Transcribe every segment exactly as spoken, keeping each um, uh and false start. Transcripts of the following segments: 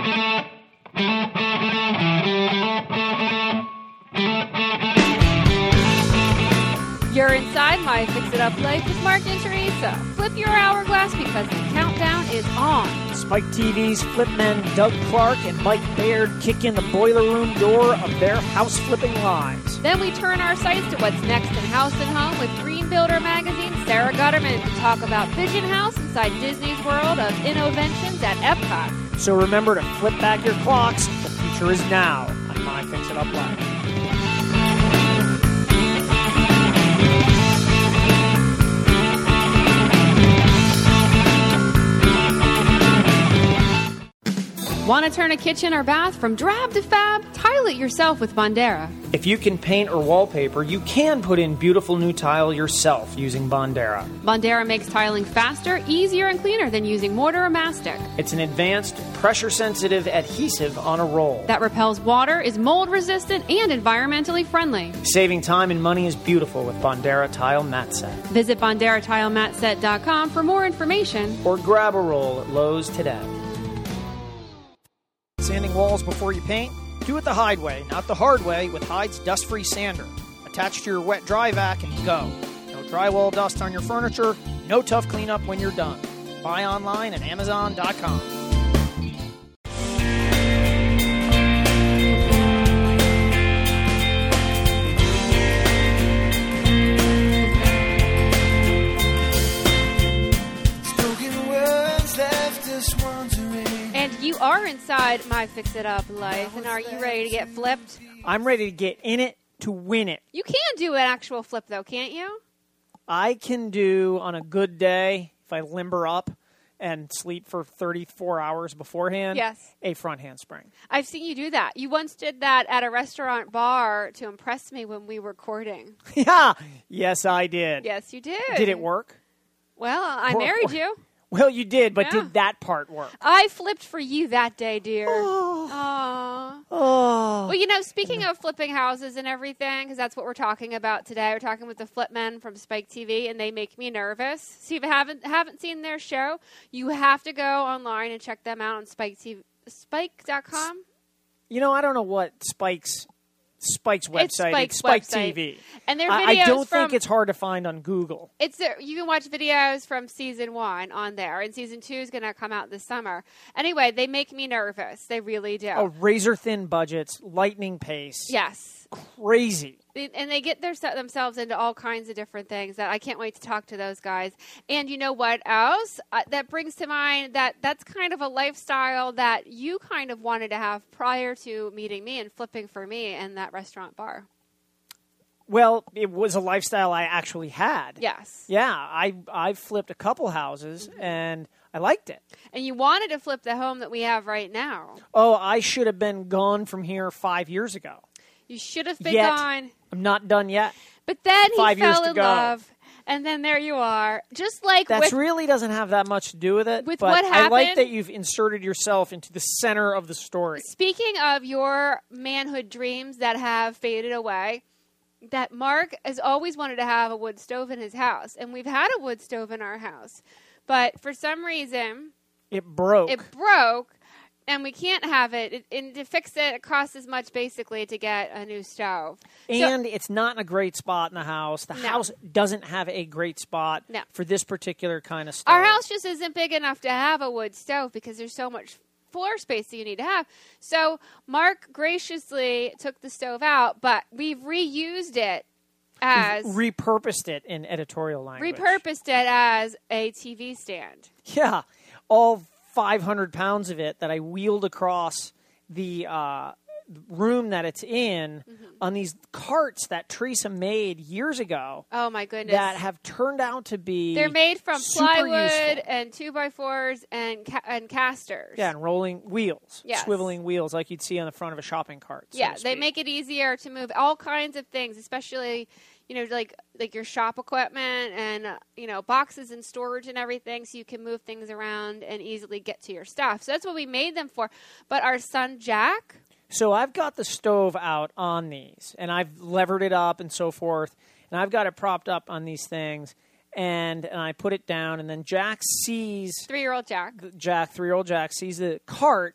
You're inside My Fix-It-Up Life with Mark and Teresa. Flip your hourglass because the countdown is on. Spike T V's flip men Doug Clark and Mike Baird kick in the boiler room door of their house-flipping lives. Then we turn our sights to what's next in House and Home with Green Builder Magazine's Sarah Gutterman to talk about Pigeon House inside Disney's world of innovations at Epcot. So remember to flip back your clocks. The future is now on My Fix-It-Up Life. Want to turn a kitchen or bath from drab to fab? Tile it yourself with Bondera. If you can paint or wallpaper, you can put in beautiful new tile yourself using Bondera. Bondera makes tiling faster, easier, and cleaner than using mortar or mastic. It's an advanced, pressure-sensitive adhesive on a roll that repels water, is mold-resistant, and environmentally friendly. Saving time and money is beautiful with Bondera Tile Mat Set. Visit Bondera Tile Mat Set dot com for more information. Or grab a roll at Lowe's today. Sanding walls before you paint? Do it the Hyde way, not the hard way, with Hyde's dust-free sander. Attach to your wet dry vac and go. No drywall dust on your furniture, no tough cleanup when you're done. Buy online at Amazon dot com. You are inside My Fix-It-Up Life, and are you ready to get flipped? I'm ready to get in it to win it. You can do an actual flip, though, can't you? I can do, on a good day, if I limber up and sleep for thirty-four hours beforehand, yes, a front handspring. I've seen you do that. You once did that at a restaurant bar to impress me when we were courting. Yeah. Yes, I did. Yes, you did. Did it work? Well, I or, married or, you. Well, you did, but yeah. did that part work? I flipped for you that day, dear. Oh. Aww. Oh. Well, you know, speaking of flipping houses and everything, because that's what we're talking about today. We're talking with the Flip Men from Spike T V, and they make me nervous. So if you haven't haven't seen their show, you have to go online and check them out on Spike T V, Spike dot com. You know, I don't know what Spike's Spike's website. It's Spike's it's Spike website. T V. And their videos I, I don't from, think it's hard to find on Google. It's there. You can watch videos from season one on there, and season two is going to come out this summer. Anyway, they make me nervous. They really do. Oh, razor thin budgets, lightning pace. Yes. Crazy. And they get their, themselves into all kinds of different things that I can't wait to talk to those guys. And you know what else? Uh, that brings to mind that that's kind of a lifestyle that you kind of wanted to have prior to meeting me and flipping for me in that restaurant bar. Well, it was a lifestyle I actually had. Yes. Yeah, I I flipped a couple houses, mm-hmm. and I liked it. And you wanted to flip the home that we have right now. Oh, I should have been gone from here five years ago. You should have been Yet, gone. I'm not done yet. But then Five he fell years in to go. love, and then there you are. Just like that with, really doesn't have that much to do with it. With but what happened, I like that you've inserted yourself into the center of the story. Speaking of your manhood dreams that have faded away, that Mark has always wanted to have a wood stove in his house, and we've had a wood stove in our house, but for some reason it broke. It broke. And we can't have it. it. And to fix it, it costs as much, basically, to get a new stove. And so, it's not in a great spot in the house. The no. house doesn't have a great spot no. for this particular kind of stove. Our house just isn't big enough to have a wood stove because there's so much floor space that you need to have. So Mark graciously took the stove out, but we've reused it as... We've repurposed it in editorial language. Repurposed it as a T V stand. Yeah. All five hundred pounds of it that I wheeled across the uh, room that it's in mm-hmm. on these carts that Teresa made years ago. Oh, my goodness. That have turned out to be They're made from plywood useful. and two by fours and ca- and casters. Yeah, and rolling wheels, yes. swiveling wheels like you'd see on the front of a shopping cart. So yeah, to they speak. make it easier to move all kinds of things, especially... You know, like like your shop equipment and, uh, you know, boxes and storage and everything so you can move things around and easily get to your stuff. So that's what we made them for. But our son, Jack... So I've got the stove out on these, and I've levered it up and so forth, and I've got it propped up on these things, and, and I put it down, and then Jack sees... Three-year-old Jack. Jack, three-year-old Jack, sees the cart,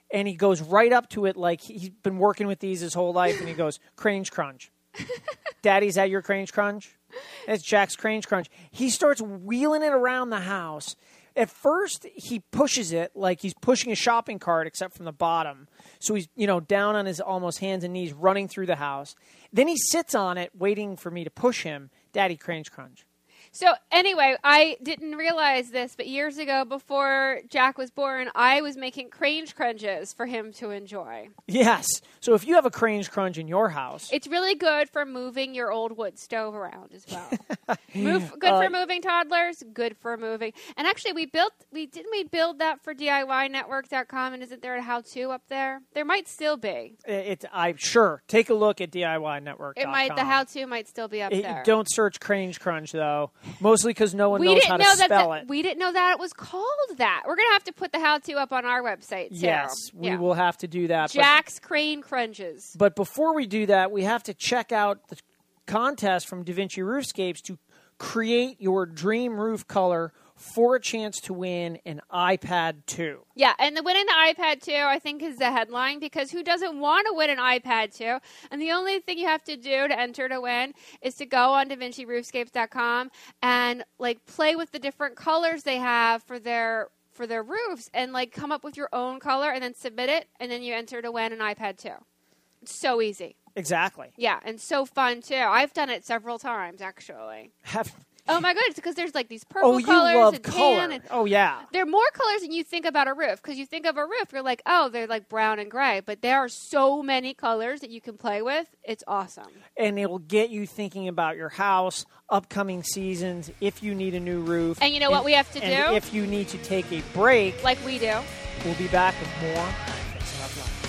and he goes right up to it like he's been working with these his whole life, and he goes, Crange Crunch. Daddy's at your Crange Crunch? It's Jack's Crange Crunch. He starts wheeling it around the house. At first, he pushes it like he's pushing a shopping cart, except from the bottom. So he's, you know, down on his almost hands and knees, running through the house. Then he sits on it, waiting for me to push him. Daddy, Crange Crunch. So anyway, I didn't realize this, but years ago, before Jack was born, I was making Crange Crunches for him to enjoy. Yes. So if you have a Crange Crunch in your house, it's really good for moving your old wood stove around as well. Move, good Uh, for moving toddlers. Good for moving. And actually, we built. We didn't we build that for D I Y network dot com, and isn't there a how-to up there? There might still be. It's I'm sure. Take a look at D I Y network dot com. It might. The how-to might still be up It- there. Don't search Crange Crunch though, mostly because no one we knows didn't how to know that, spell that it. we didn't know that it was called that. We're gonna have to put the how-to up on our website. Too. Yes, we Yeah. will have to do that. Jack's Crane Crunches. But, but before we do that, we have to check out the contest from DaVinci Roofscapes to create your dream roof color for a chance to win an iPad two. Yeah, and the winning the iPad two, I think, is the headline, because who doesn't want to win an iPad two? And the only thing you have to do to enter to win is to go on Da Vinci Roofscapes dot com and like play with the different colors they have for their for their roofs, and like come up with your own color and then submit it, and then you enter to win an iPad two. It's so easy. Exactly. Yeah, and so fun too. I've done it several times actually. Have, Oh my goodness, because there's like these purple oh, you colors love and color. tan and Oh, yeah. there are more colors than you think about a roof, because you think of a roof, you're like, oh, they're like brown and gray. But there are so many colors that you can play with. It's awesome. And it will get you thinking about your house, upcoming seasons, if you need a new roof. And you know what we have to and do? if you need to take a break. Like we do. We'll be back with more Fixing Up Life.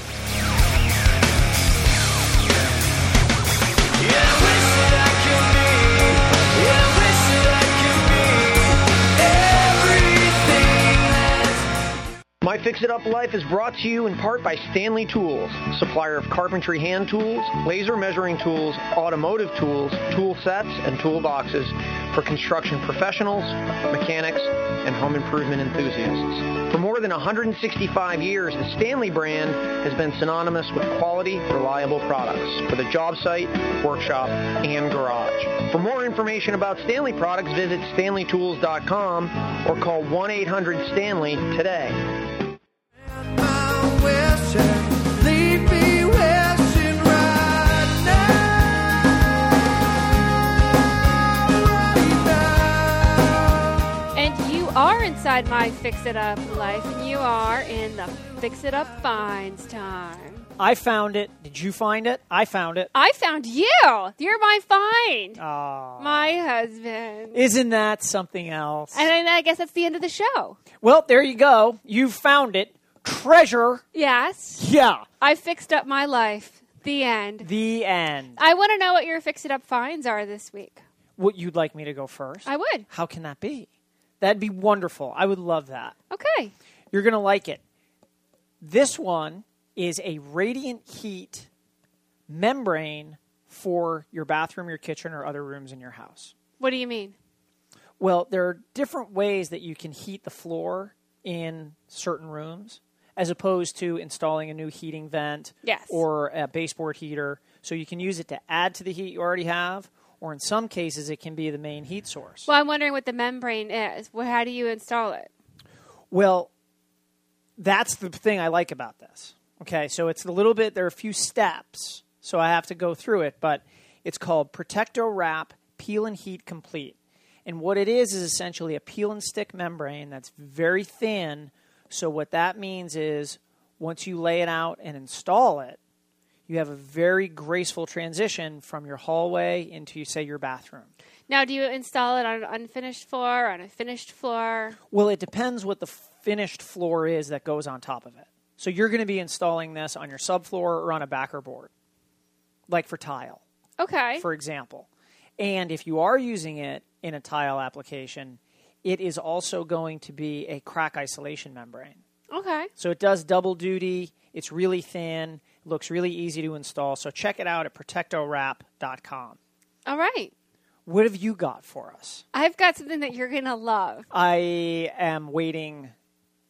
Yeah, I wish that I could be. Yeah, I wish that I could be everything that's. My Fix It Up Life is brought to you in part by Stanley Tools, supplier of carpentry hand tools, laser measuring tools, automotive tools, tool sets, and toolboxes for construction professionals, mechanics, and home improvement enthusiasts. For more than one hundred sixty-five years, the Stanley brand has been synonymous with quality, reliable products for the job site, workshop, and garage. For more information about Stanley products, visit stanley tools dot com or call one eight hundred Stanley today. I'm wishing, leave me wishing right now, right now. And you are inside my Fix It Up Life, and you are in the Fix It Up Finds time. I found it. Did you find it? I found it. I found you. You're my find. Aw. My husband. Isn't that something else? And then I guess that's the end of the show. Well, there you go. You found it. Treasure. Yes. Yeah. I fixed up my life. The end. The end. I want to know what your Fix It Up finds are this week. What, you'd like me to go first? I would. How can that be? That'd be wonderful. I would love that. Okay. You're going to like it. This one is a radiant heat membrane for your bathroom, your kitchen, or other rooms in your house. What do you mean? Well, there are different ways that you can heat the floor in certain rooms, as opposed to installing a new heating vent Yes. or a baseboard heater. So you can use it to add to the heat you already have, or in some cases it can be the main heat source. Well, I'm wondering what the membrane is. Well, how do you install it? Well, that's the thing I like about this. Okay, so it's a little bit, there are a few steps, so I have to go through it, but it's called Protecto Wrap Peel and Heat Complete. And what it is is essentially a peel and stick membrane that's very thin. So what that means is once you lay it out and install it, you have a very graceful transition from your hallway into, say, your bathroom. Now, do you install it on an unfinished floor, on a finished floor? Well, it depends what the finished floor is that goes on top of it. So you're going to be installing this on your subfloor or on a backer board, like for tile, Okay. for example. And if you are using it in a tile application, it is also going to be a crack isolation membrane. Okay. So it does double duty. It's really thin. It looks really easy to install. So check it out at protecto wrap dot com. All right. What have you got for us? I've got something that you're going to love. I am waiting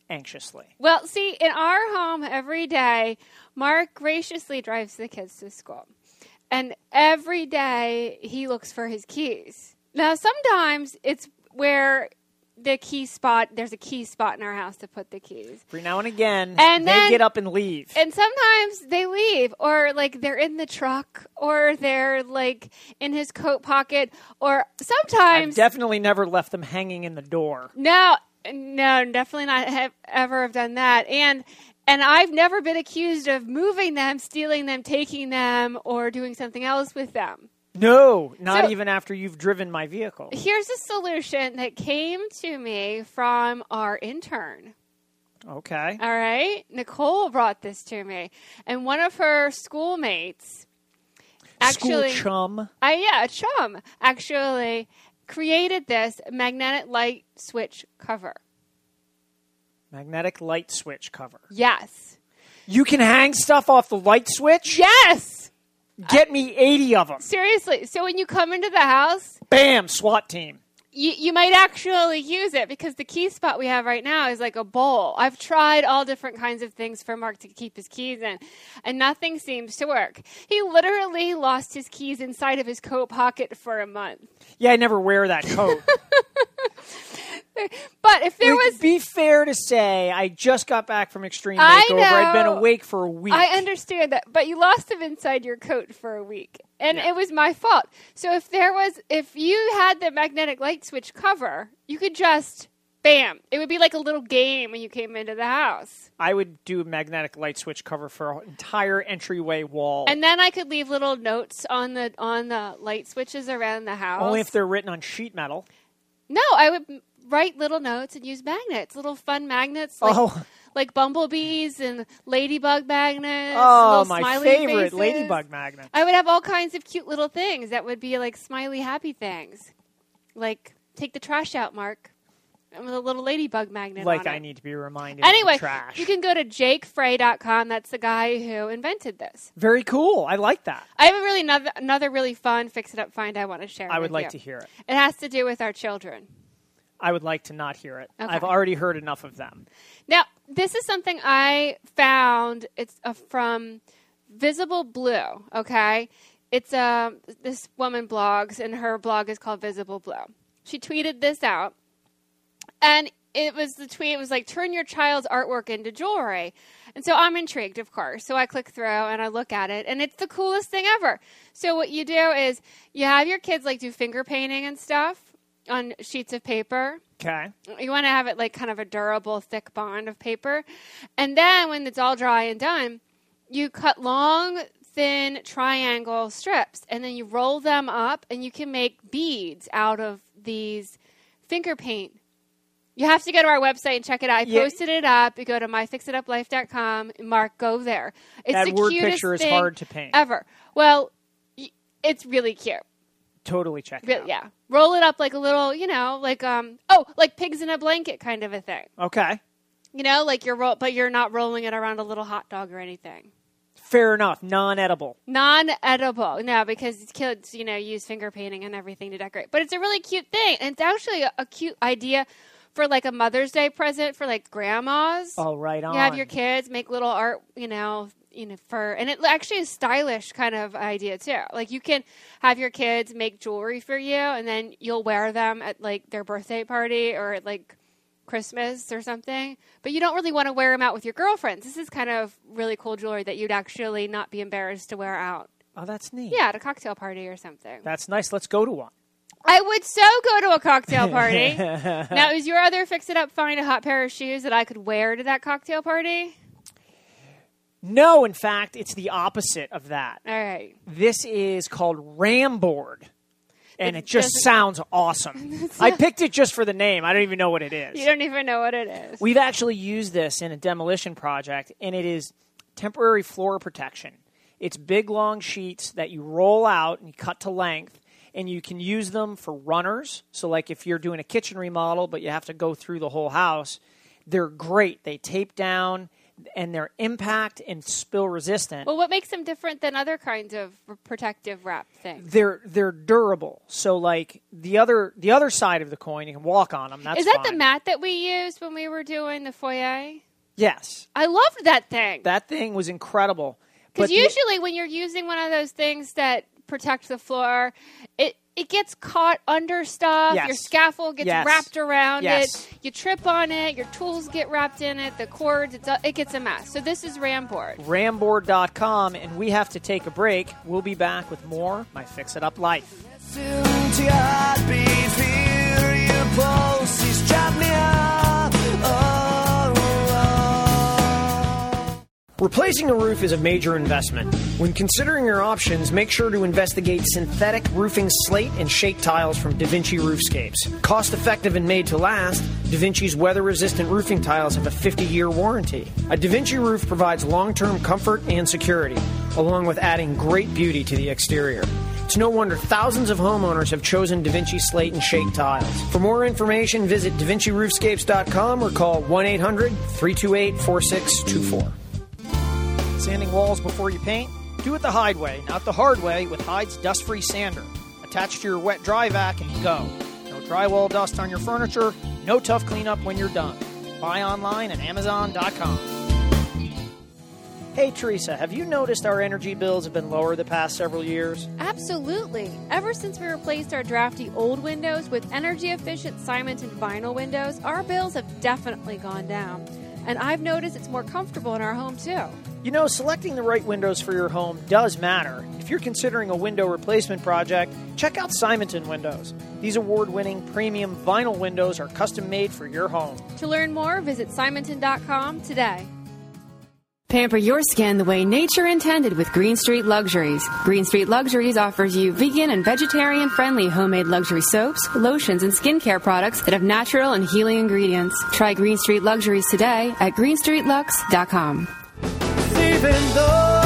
anxiously. Well, see, in our home every day, Mark graciously drives the kids to school. And every day he looks for his keys. Now, sometimes it's where the key spot, there's a key spot in our house to put the keys. Every now and again, And they then- get up and leave. And sometimes they leave, or like they're in the truck, or they're like in his coat pocket, or I've sometimes definitely never left them hanging in the door. no, no, definitely not have, ever have done that. And and I've never been accused of moving them, stealing them, taking them, or doing something else with them. No, not So- even after you've driven my vehicle. Here's a solution that came to me from our intern. Okay. All right. Nicole brought this to me. And one of her schoolmates actually, School chum. I, yeah, a chum, actually created this magnetic light switch cover. Magnetic light switch cover. Yes. You can hang stuff off the light switch? Yes. Get me eighty of them. Seriously. So when you come into the house, Bam, SWAT team. you, you might actually use it because the key spot we have right now is like a bowl. I've tried all different kinds of things for Mark to keep his keys in, and nothing seems to work. He literally lost his keys inside of his coat pocket for a month. Yeah, I never wear that coat. But if there It was... would be fair to say I just got back from Extreme I Makeover. I'd been know. awake for a week. I understand that, but you lost them inside your coat for a week, and Yeah. it was my fault. So if there was, if you had the magnetic light switch cover, you could just, bam, it would be like a little game when you came into the house. I would do a magnetic light switch cover for an entire entryway wall. And then I could leave little notes on the on the light switches around the house. Only if they're written on sheet metal. No, I would m- write little notes and use magnets, little fun magnets, like, Oh. like bumblebees and ladybug magnets. Oh, little my smiley favorite faces. ladybug magnet. I would have all kinds of cute little things that would be like smiley, happy things. Like, take the trash out, Mark. And with a little ladybug magnet Like on I it. need to be reminded of Anyway, the trash. you can go to jake frey dot com. That's the guy who invented this. Very cool. I like that. I have a really another, another really fun fix-it-up find I want to share I would with like you. to hear it. It has to do with our children. I would like to not hear it. Okay. I've already heard enough of them. Now, this is something I found. It's uh, from Visible Blue, okay? It's uh, this woman blogs, and her blog is called Visible Blue. She tweeted this out, and it was the tweet, it was like, turn your child's artwork into jewelry. And so I'm intrigued, of course. So I click through, and I look at it, and it's the coolest thing ever. So what you do is you have your kids, like, do finger painting and stuff on sheets of paper. Okay. You want to have it like kind of a durable, thick bond of paper. And then when it's all dry and done, you cut long, thin triangle strips, and then you roll them up, and you can make beads out of these finger paint. You have to go to our website and check it out. I Yeah. posted it up. You go to my fix it up life dot com. Mark, go there. It's That the word cutest picture is thing hard to paint. ever. Well, y- it's really cute. Totally check it Really, out. yeah. Roll it up like a little, you know, like um, oh, like pigs in a blanket kind of a thing. Okay. You know, like you're roll, but you're not rolling it around a little hot dog or anything. Fair enough. Non-edible. Non-edible, no, because kids, you know, use finger painting and everything to decorate. But it's a really cute thing, and it's actually a, a cute idea for like a Mother's Day present for like grandmas. Oh, right on. You have your kids make little art, you know, you know, for, and it actually is stylish kind of idea too. Like you can have your kids make jewelry for you, and then you'll wear them at like their birthday party or at like Christmas or something. But you don't really want to wear them out with your girlfriends. This is kind of really cool jewelry that you'd actually not be embarrassed to wear out. Oh, that's neat. Yeah, at a cocktail party or something. That's nice. Let's go to one. I would so go to a cocktail party. Now, is your other fix-it-up find a hot pair of shoes that I could wear to that cocktail party? No, in fact, it's the opposite of that. All right. This is called Ramboard, and It it just doesn't- sounds awesome. I picked it just for the name. I don't even know what it is. You don't even know what it is. We've actually used this in a demolition project, and it is temporary floor protection. It's big, long sheets that you roll out and you cut to length, and you can use them for runners. So, like if you're doing a kitchen remodel, but you have to go through the whole house, they're great. They tape down. and they're impact and spill resistant. Well, what makes them different than other kinds of protective wrap things? They're they're durable. So like the other the other side of the coin, you can walk on them. That's Is that fine. the mat that we used when we were doing the foyer? Yes. I loved that thing. That thing was incredible. Because But the- usually when you're using one of those things that protect the floor, it it gets caught under stuff. Yes. Your scaffold gets Yes. wrapped around Yes. it. You trip on it. Your tools get wrapped in it. The cords, it's a, it gets a mess. So this is Ramboard. Ramboard dot com, and we have to take a break. We'll be back with more My Fix It Up Life. Listen to your heartbeat, feel your pulse, he's trapped me up. Oh, oh. Replacing a roof is a major investment. When considering your options, make sure to investigate synthetic roofing slate and shake tiles from DaVinci Roofscapes. Cost effective and made to last, DaVinci's weather-resistant roofing tiles have a fifty-year warranty. A DaVinci roof provides long-term comfort and security, along with adding great beauty to the exterior. It's no wonder thousands of homeowners have chosen DaVinci slate and shake tiles. For more information, visit Da Vinci Roofscapes dot com or call one eight hundred, three two eight, four six two four. Sanding walls before you paint? Do it the Hyde way, not the hard way, with Hyde's dust-free sander. Attach to your wet dry vac and go. No drywall dust on your furniture, no tough cleanup when you're done. Buy online at Amazon dot com. Hey Teresa, have you noticed our energy bills have been lower the past several years? Absolutely. Ever since we replaced our drafty old windows with energy-efficient Simonton vinyl windows, our bills have definitely gone down. And I've noticed it's more comfortable in our home, too. You know, selecting the right windows for your home does matter. If you're considering a window replacement project, check out Simonton Windows. These award-winning premium vinyl windows are custom made for your home. To learn more, visit Simonton dot com today. Pamper your skin the way nature intended with Green Street Luxuries. Green Street Luxuries offers you vegan and vegetarian-friendly homemade luxury soaps, lotions, and skincare products that have natural and healing ingredients. Try Green Street Luxuries today at green street lux dot com. Even though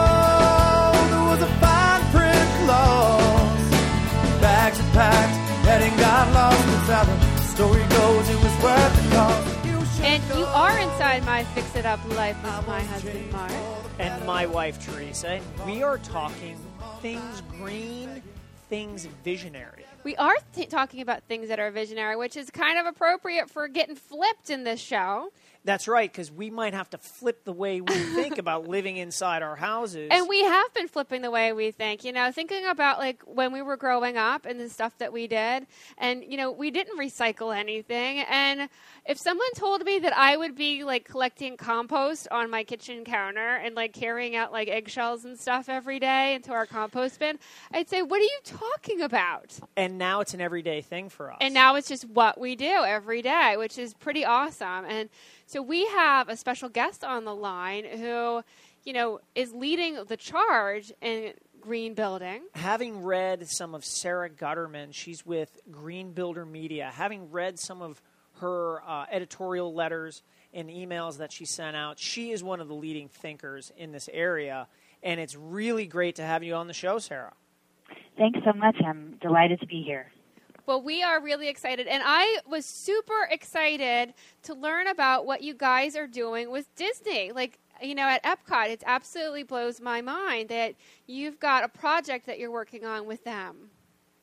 there was a fine print clause, bags are packed, heading got lost. That's how the story goes. It was worth the cost. And you are inside My Fix It Up Life with my husband, Mark. And my wife, Teresa. We are talking things green, things visionary. We are th- talking about things that are visionary, which is kind of appropriate for getting flipped in this show. That's right, because we might have to flip the way we think about living inside our houses. And we have been flipping the way we think, you know, thinking about like when we were growing up and the stuff that we did. And, you know, we didn't recycle anything. And if someone told me that I would be like collecting compost on my kitchen counter and like carrying out like eggshells and stuff every day into our compost bin, I'd say, what are you talking about? And now it's an everyday thing for us. And now it's just what we do every day, which is pretty awesome. And so we have a special guest on the line who, you know, is leading the charge in green building. Having read some of Sarah Gutterman, she's with Green Builder Media, having read some of her uh, editorial letters and emails that she sent out, she is one of the leading thinkers in this area. And it's really great to have you on the show, Sarah. Thanks so much. I'm delighted to be here. Well, we are really excited, and I was super excited to learn about what you guys are doing with Disney. Like, you know, at Epcot, it absolutely blows my mind that you've got a project that you're working on with them.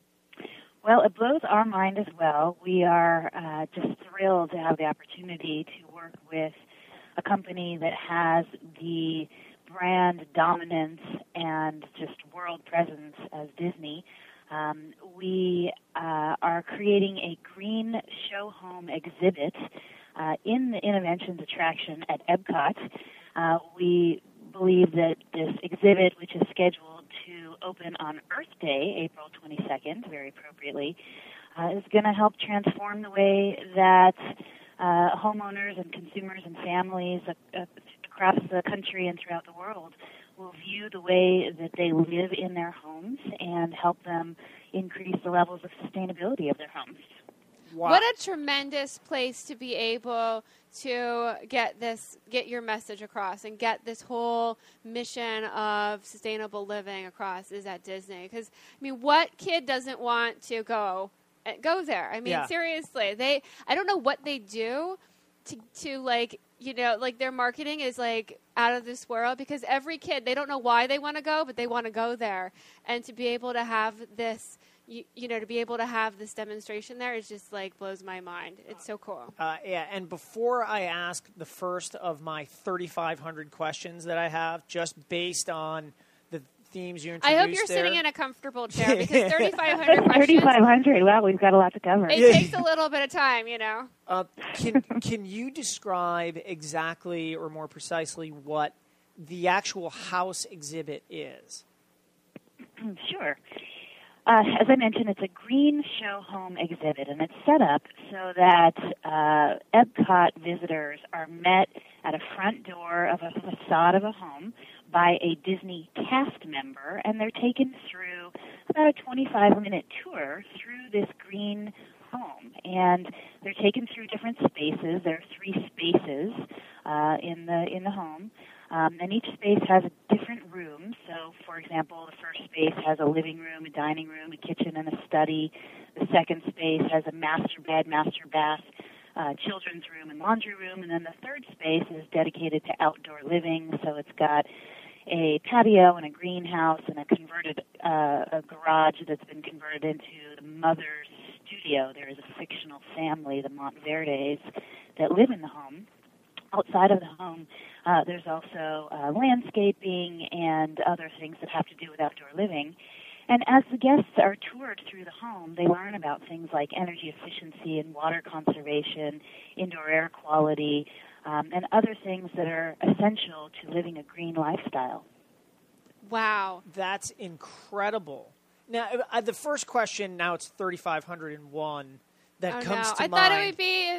Well, it blows our mind as well. We are uh, just thrilled to have the opportunity to work with a company that has the brand dominance and just world presence as Disney. Um, we uh, are creating a green show home exhibit uh, in the Innoventions attraction at Epcot. Uh, we believe that this exhibit, which is scheduled to open on Earth Day, April twenty-second, very appropriately, uh, is going to help transform the way that uh, homeowners and consumers and families uh, across the country and throughout the world will view the way that they live in their homes and help them increase the levels of sustainability of their homes. Wow. What a tremendous place to be able to get this, get your message across and get this whole mission of sustainable living across is at Disney. Because, I mean, what kid doesn't want to go go there? I mean, Yeah. seriously, they, I don't know what they do to, to like you know, like their marketing is like out of this world because every kid, they don't know why they want to go, but they want to go there. And to be able to have this, you, you know, to be able to have this demonstration there is just like blows my mind. It's so cool. Uh, yeah, and before I ask the first of my thirty-five hundred questions that I have, just based on the themes you introduced I hope you're there, sitting in a comfortable chair because thirty-five hundred questions. thirty-five hundred. Wow, we've got a lot to cover. It takes a little bit of time, you know. Uh, can can you describe exactly, or more precisely, what the actual house exhibit is? Sure. Uh, as I mentioned, it's a green show home exhibit, and it's set up so that uh, Epcot visitors are met at a front door of a facade of a home by a Disney cast member, and they're taken through about a twenty-five minute tour through this green home. And they're taken through different spaces. There are three spaces uh, in the in the home. Um, and each space has a different room. So, for example, the first space has a living room, a dining room, a kitchen, and a study. The second space has a master bed, master bath, uh, children's room, and laundry room. And then the third space is dedicated to outdoor living. So it's got a patio and a greenhouse and a converted uh, a garage that's been converted into the mother's studio. There is a fictional family, the Montverdes, that live in the home. Outside of the home, uh, there's also uh, landscaping and other things that have to do with outdoor living. And as the guests are toured through the home, they learn about things like energy efficiency and water conservation, indoor air quality, um, and other things that are essential to living a green lifestyle. Wow. That's incredible. Now, uh, the first question, now it's thirty-five hundred one. That oh, comes no. to I mind. thought it would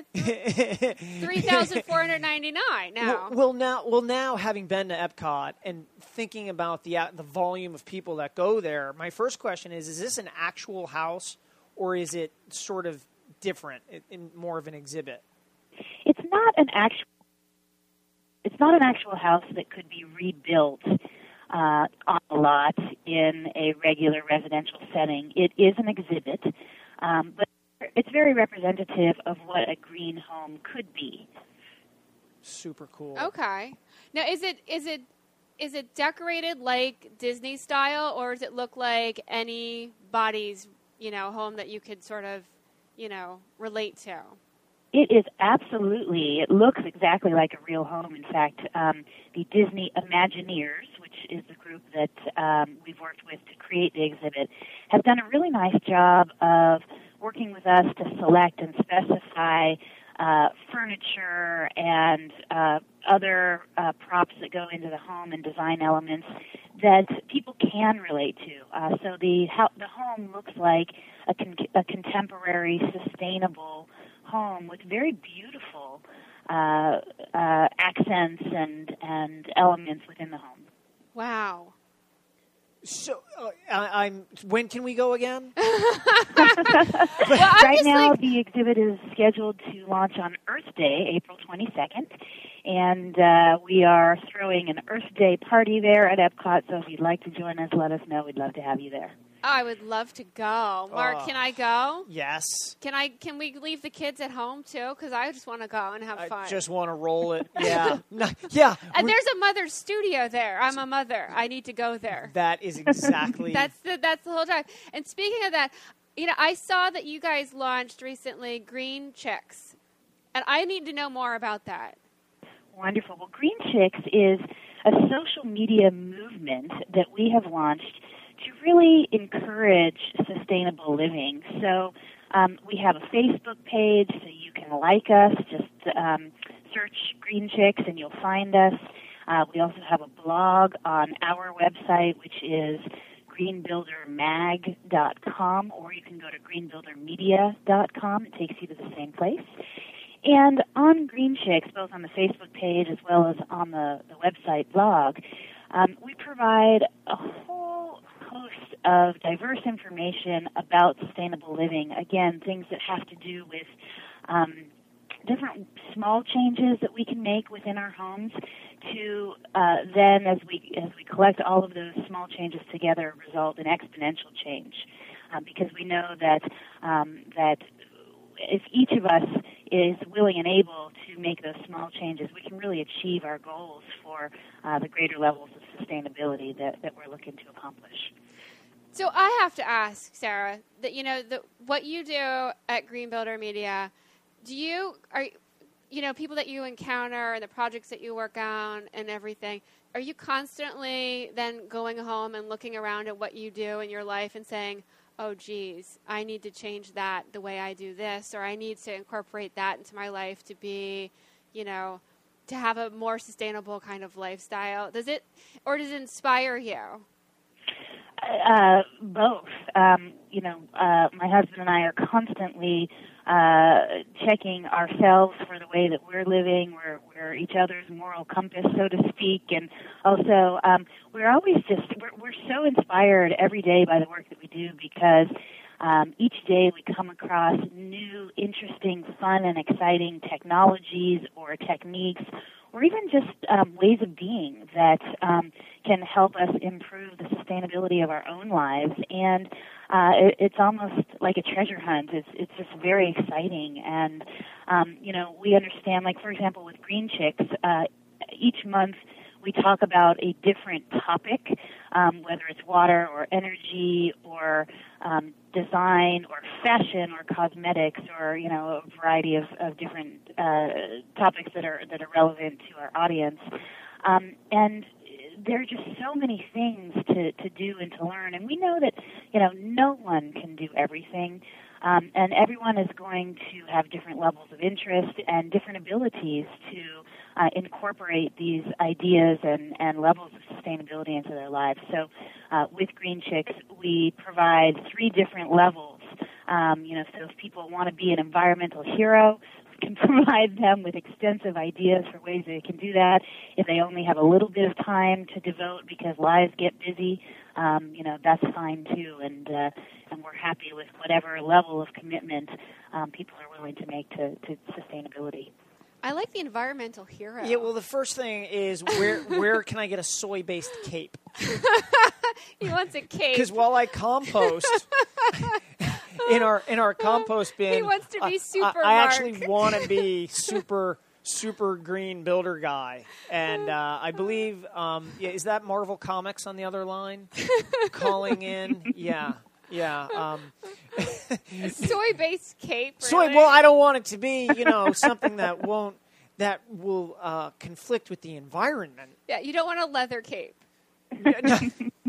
be three thousand four hundred ninety-nine now. Well, well, now, well, now having been to Epcot and thinking about the the volume of people that go there, my first question is: Is this an actual house, or is it sort of different, in, in more of an exhibit? It's not an actual. It's not an actual house that could be rebuilt uh, on a lot in a regular residential setting. It is an exhibit, um, but it's very representative of what a green home could be. Super cool. Okay. Now, is it is it is it decorated like Disney style, or does it look like anybody's, you know, home that you could sort of, you know, relate to? It is absolutely. It looks exactly like a real home. In fact, um, the Disney Imagineers, which is the group that um, we've worked with to create the exhibit, have done a really nice job of working with us to select and specify uh, furniture and uh, other uh, props that go into the home and design elements that people can relate to. Uh, so the ho- the home looks like a, con- a contemporary, sustainable home with very beautiful uh, uh, accents and and elements within the home. Wow. So, uh, I, I'm. When can we go again? Well, Right now, like, the exhibit is scheduled to launch on Earth Day, April twenty-second, and uh, we are throwing an Earth Day party there at Epcot. So if you'd like to join us, let us know. We'd love to have you there. I would love to go. Mark, Oh. can I go? Yes. Can I? Can we leave the kids at home too? Because I just want to go and have I fun. just want to roll it. Yeah. No, yeah. and we- there's a mother's studio there. I'm a mother. I need to go there. That is exactly. That's the that's the whole drive. And speaking of that, you know, I saw that you guys launched recently Green Chicks, and I need to know more about that. Wonderful. Well, Green Chicks is a social media movement that we have launched to really encourage sustainable living. So um, we have a Facebook page, so you can like us. Just um, search Green Chicks and you'll find us. Uh, we also have a blog on our website, which is green builder mag dot com, or you can go to green builder media dot com. It takes you to the same place. And on Green Chicks, both on the Facebook page as well as on the, the website blog, um, we provide a whole host of diverse information about sustainable living. Again, things that have to do with um, different small changes that we can make within our homes to uh, then, as we as we collect all of those small changes together, result in exponential change. Uh, because we know that um, that if each of us is willing and able to make those small changes, we can really achieve our goals for uh, the greater levels of sustainability that, that we're looking to accomplish. So I have to ask, Sarah, that you know the, what you do at Green Builder Media. Do you are you know people that you encounter and the projects that you work on and everything? Are you constantly then going home and looking around at what you do in your life and saying, oh, geez, I need to change that the way I do this, or I need to incorporate that into my life to be, you know, to have a more sustainable kind of lifestyle? Does it, or does it inspire you? Uh, both. Um, you know, uh, my husband and I are constantly uh, checking ourselves for the way that we're living. We're, we're each other's moral compass, so to speak. And also, um, we're always just, we're, we're so inspired every day by the work that we do because um, each day we come across new, interesting, fun, and exciting technologies or techniques or even just um, ways of being that um, can help us improve the sustainability of our own lives. And uh, it, it's almost like a treasure hunt. It's, it's just very exciting. And, um, you know, we understand, like, for example, with Green Chicks, uh, each month we talk about a different topic, um, whether it's water or energy or um, design or fashion or cosmetics or, you know, a variety of, of different uh, topics that are that are relevant to our audience. Um, and there are just so many things to, to do and to learn. And we know that, you know, no one can do everything. Um, and everyone is going to have different levels of interest and different abilities to uh, incorporate these ideas and, and levels of sustainability into their lives. So uh, with Green Chicks, we provide three different levels. Um, you know, so if people want to be an environmental hero, we can provide them with extensive ideas for ways they can do that. If they only have a little bit of time to devote because lives get busy, um, you know, that's fine too. And uh, and we're happy with whatever level of commitment um, people are willing to make to, to sustainability. I like the environmental hero. Yeah, well, the first thing is where where can I get a soy-based cape? He wants a cape. Because while I compost in our in our compost bin, he wants to be I, super. I, I Mark. actually want to be super super green builder guy, and uh, I believe um, yeah, is that Marvel Comics on the other line calling in? Yeah. Yeah. Um, soy-based cape. Really? Soy. Well, I don't want it to be, you know, something that won't that will uh, conflict with the environment. Yeah, you don't want a leather cape. That's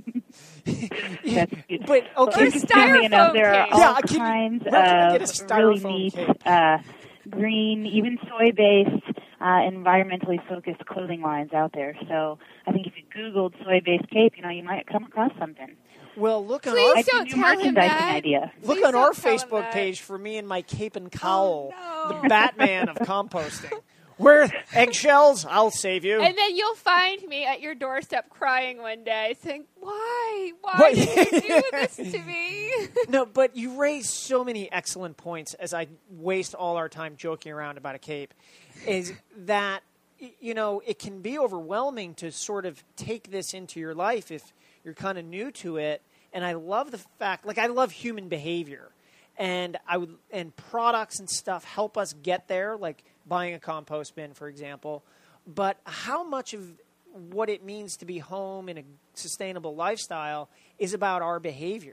good. But okay, or a styrofoam you know, there are cape. all Yeah, can you- kinds where can I get a of styrofoam really neat cape? uh, green, even soy-based, uh, environmentally focused clothing lines out there. So I think if you Googled soy-based cape, you know, you might come across something. Well, look on Please our don't new tell him merchandising that. idea. look Please on our don't tell him Facebook that. page for me and my cape and cowl, Oh, no. the Batman of composting. Where eggshells? I'll save you. And then you'll find me at your doorstep crying one day, saying, "Why? Why What? did you do this to me?" No, but you raise so many excellent points as I waste all our time joking around about a cape, is that, y- you know, it can be overwhelming to sort of take this into your life if you're kind of new to it. And I love the fact, like I love human behavior. And I would, and products and stuff help us get there, like buying a compost bin, for example. But how much of what it means to be home in a sustainable lifestyle is about our behavior?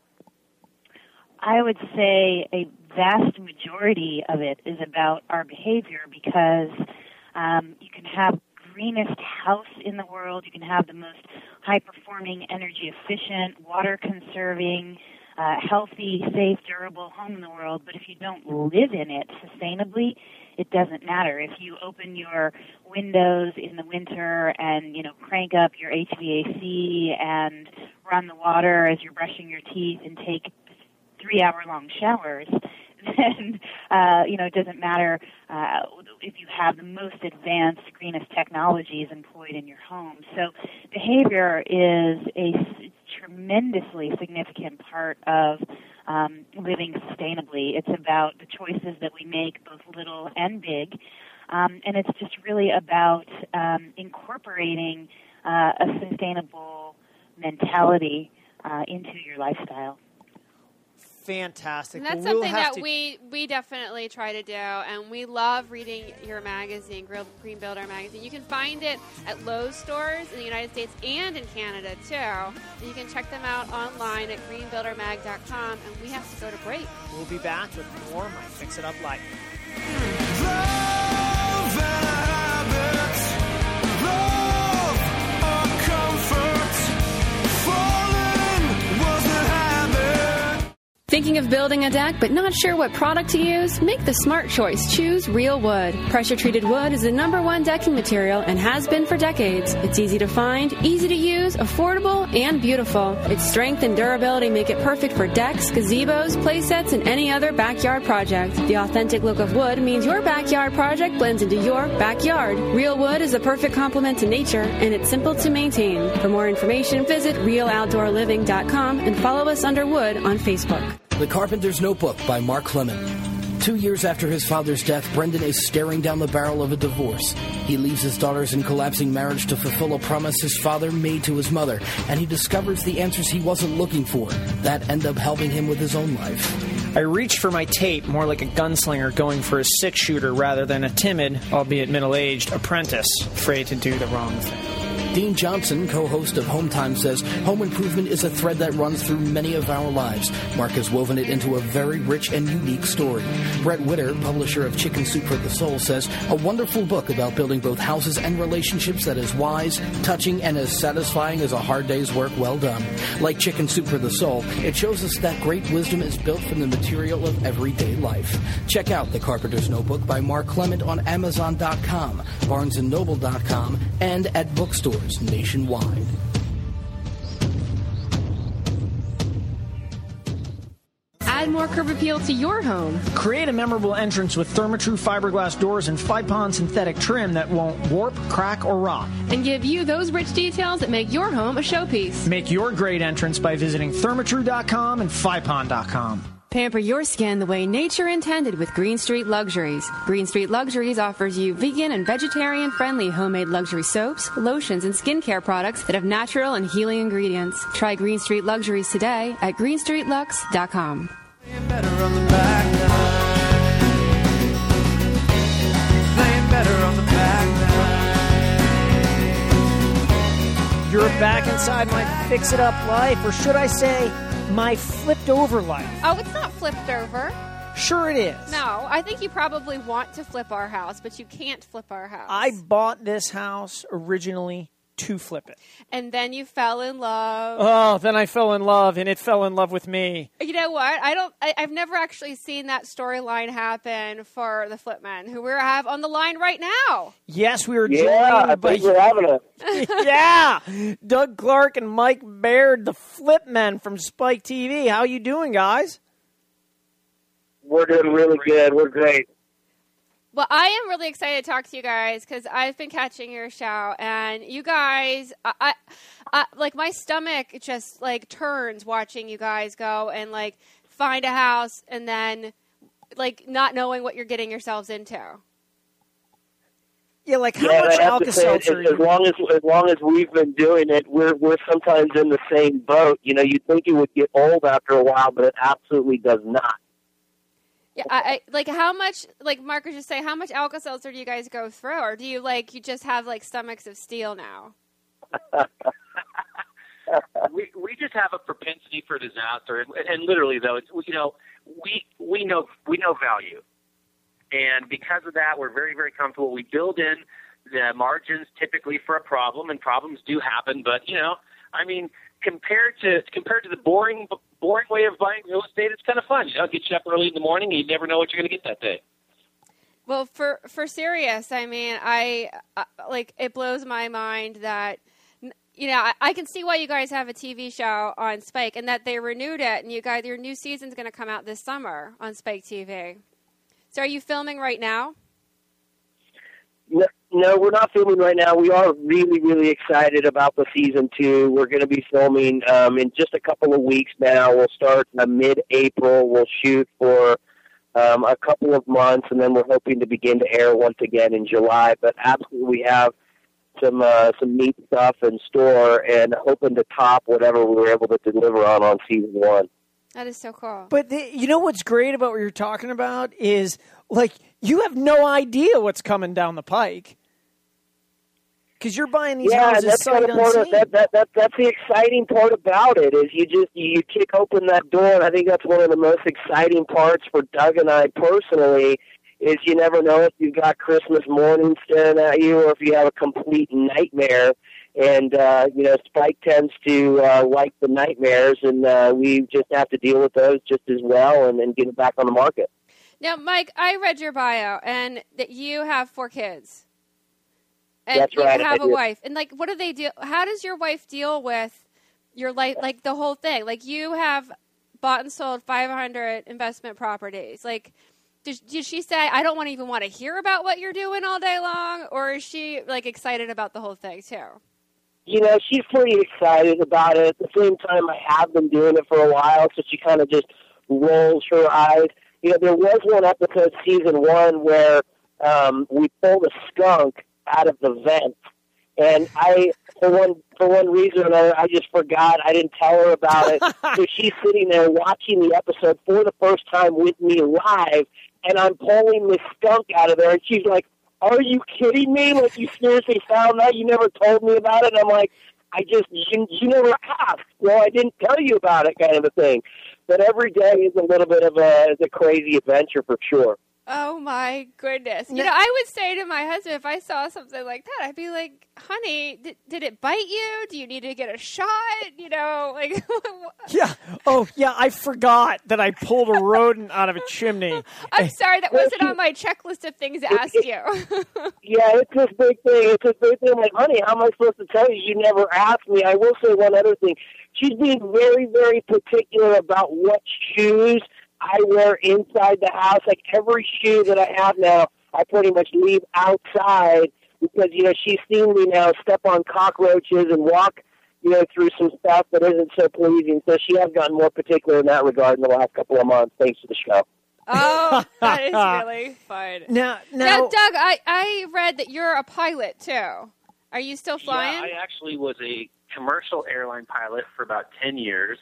I would say a vast majority of it is about our behavior because um, you can have greenest house in the world, you can have the most high-performing, energy-efficient, water-conserving, uh, healthy, safe, durable home in the world, but if you don't live in it sustainably, it doesn't matter. If you open your windows in the winter and, you know, crank up your H V A C and run the water as you're brushing your teeth and take three-hour-long showers, then, uh, you know, it doesn't matter uh, if you have the most advanced, greenest technologies employed in your home. So behavior is a s- tremendously significant part of um, living sustainably. It's about the choices that we make, both little and big, um, and it's just really about um, incorporating uh, a sustainable mentality uh, into your lifestyle. Fantastic. And that's Well, we'll something have that to- we, we definitely try to do, and we love reading your magazine, Grill- Green Builder magazine. You can find it at Lowe's stores in the United States and in Canada, too. And you can check them out online at green builder mag dot com, and we have to go to break. We'll be back with more My Fix It Up Life. Love and habits, love or comfort, falling was the habit. Thinking of building a deck but not sure what product to use? Make the smart choice. Choose Real Wood. Pressure-treated wood is the number one decking material and has been for decades. It's easy to find, easy to use, affordable, and beautiful. Its strength and durability make it perfect for decks, gazebos, play sets, and any other backyard project. The authentic look of wood means your backyard project blends into your backyard. Real Wood is a perfect complement to nature, and it's simple to maintain. For more information, visit real outdoor living dot com and follow us under Wood on Facebook. The Carpenter's Notebook by Mark Clement. Two years after his father's death, Brendan is staring down the barrel of a divorce. He leaves his daughters in collapsing marriage to fulfill a promise his father made to his mother, and he discovers the answers he wasn't looking for that end up helping him with his own life. I reached for my tape more like a gunslinger going for a six-shooter rather than a timid, albeit middle-aged, apprentice afraid to do the wrong thing. Dean Johnson, co-host of Home Time, says home improvement is a thread that runs through many of our lives. Mark has woven it into a very rich and unique story. Brett Witter, publisher of Chicken Soup for the Soul, says a wonderful book about building both houses and relationships that is wise, touching, and as satisfying as a hard day's work well done. Like Chicken Soup for the Soul, it shows us that great wisdom is built from the material of everyday life. Check out The Carpenter's Notebook by Mark Clement on amazon dot com, barnes and noble dot com, and at bookstores nationwide. Add more curb appeal to your home. Create a memorable entrance with Therma-Tru fiberglass doors and Fipon synthetic trim that won't warp, crack, or rot. And give you those rich details that make your home a showpiece. Make your great entrance by visiting thermatru dot com and Fipon dot com. Pamper your skin the way nature intended with Green Street Luxuries. Green Street Luxuries offers you vegan and vegetarian-friendly homemade luxury soaps, lotions, and skincare products that have natural and healing ingredients. Try Green Street Luxuries today at green street lux dot com. Playing better on the back nine. Playing better on the back nine. You're back inside my Fix It Up life, or should I say, my flipped over life. Oh, it's not flipped over. Sure it is. No, I think you probably want to flip our house, but you can't flip our house. I bought this house originally to flip it. And then you fell in love. Oh, then I fell in love, and it fell in love with me. You know what? I don't. I, I've never actually seen that storyline happen for the Flipmen, who we have on the line right now. Yes, we were Yeah, I joined by think we're having a. yeah, Doug Clark and Mike Baird, the Flipmen from Spike T V. How you doing, guys? We're doing really good. We're great. Well, I am really excited to talk to you guys because I've been catching your show, and you guys, I, I, I, like my stomach just like turns watching you guys go and like find a house and then like not knowing what you're getting yourselves into. Yeah, like how yeah, much I have to say, Alka-Seltzer? as, as long as as long as we've been doing it, we're we're sometimes in the same boat. You know, you'd think it would get old after a while, but it absolutely does not. Yeah, I, I like how much, like Mark was just saying, how much Alka-Seltzer do you guys go through, or do you like you just have like stomachs of steel now? we we just have a propensity for disaster, and, and literally though, it's, you know, we we know we know value, and because of that, we're very very comfortable. We build in the margins typically for a problem, and problems do happen, but you know, I mean, compared to compared to the boring boring way of buying real estate, it's kind of fun. You know, get you up early in the morning, and you never know what you're going to get that day. Well, for for serious, I mean, I uh, like it blows my mind that. You know, I, I can see why you guys have a T V show on Spike and that they renewed it, and you guys, your new season's going to come out this summer on Spike T V. So are you filming right now? No, no, we're not filming right now. We are really, really excited about the season two. We're going to be filming um, in just a couple of weeks now. We'll start uh, mid-April. We'll shoot for um, a couple of months, and then we're hoping to begin to air once again in July. But absolutely, we have some uh, some neat stuff in store and hoping to top whatever we were able to deliver on on season one. That is so cool. But the, you know what's great about what you're talking about is, like, you have no idea what's coming down the pike. Because you're buying these yeah, houses that's sight kind of part unseen. of, that, that, that, that's the exciting part about it is you just you kick open that door, and I think that's one of the most exciting parts for Doug and I personally is you never know if you've got Christmas morning staring at you or if you have a complete nightmare. And, uh, you know, Spike tends to uh, like the nightmares, and uh, we just have to deal with those just as well and, and get it back on the market. Now, Mike, I read your bio, and that you have four kids. And That's you right, have I a do. wife. And, like, what do they do? How does your wife deal with your life, like, the whole thing? Like, you have bought and sold five hundred investment properties. Like, did, did she say, I don't want to even want to hear about what you're doing all day long? Or is she, like, excited about the whole thing, too? You know, she's pretty excited about it. At the same time, I have been doing it for a while, so she kind of just rolls her eyes. You know, there was one episode, season one, where um, we pulled a skunk out of the vent, and I, for one for one reason or another, I just forgot. I didn't tell her about it. So she's sitting there watching the episode for the first time with me live, and I'm pulling this skunk out of there, and she's like, are you kidding me? Like, you seriously found that? You never told me about it? And I'm like, I just, you, you never asked. Well, I didn't tell you about it, kind of a thing. But every day is a little bit of a, is a crazy adventure for sure. Oh, my goodness. You know, I would say to my husband, if I saw something like that, I'd be like, honey, did, did it bite you? Do you need to get a shot? You know, like. Yeah. Oh, yeah, I forgot that I pulled a rodent out of a chimney. I'm sorry, that wasn't on my checklist of things to ask you. Yeah, it's this big thing. It's this big thing. I'm like, honey, how am I supposed to tell you? You never asked me. I will say one other thing. She's being very, very particular about what shoes I wear inside the house. Like, every shoe that I have now, I pretty much leave outside because, you know, she's seen me now step on cockroaches and walk, you know, through some stuff that isn't so pleasing. So she has gotten more particular in that regard in the last couple of months, thanks to the show. Oh, that is really fun. Now, now, now Doug, I, I read that you're a pilot, too. Are you still flying? Yeah, I actually was a commercial airline pilot for about ten years.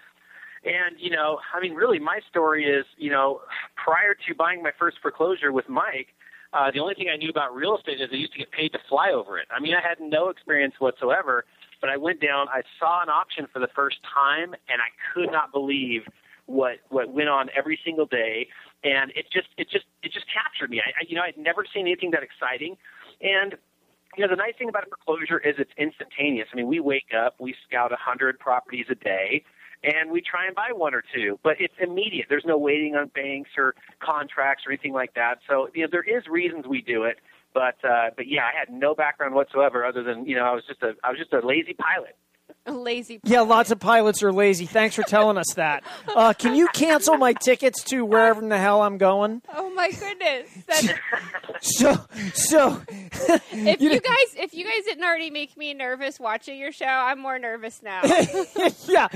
And, you know, I mean, really, my story is, you know, prior to buying my first foreclosure with Mike, uh, the only thing I knew about real estate is I used to get paid to fly over it. I mean, I had no experience whatsoever, but I went down, I saw an auction for the first time, and I could not believe what what went on every single day. And it just it just it just captured me. I, I you know, I'd never seen anything that exciting. And you know, the nice thing about a foreclosure is it's instantaneous. I mean, we wake up, we scout a hundred properties a day, and we try and buy one or two, but it's immediate. There's no waiting on banks or contracts or anything like that. So, you know, there is reasons we do it, but uh, but yeah, I had no background whatsoever other than, you know, I was just a I was just a lazy pilot. A lazy pilot. Yeah, lots of pilots are lazy. Thanks for telling us that. Uh, can you cancel my tickets to wherever in the hell I'm going? Oh my goodness! That's, So, so if you you know- guys, if you guys didn't already make me nervous watching your show, I'm more nervous now. yeah,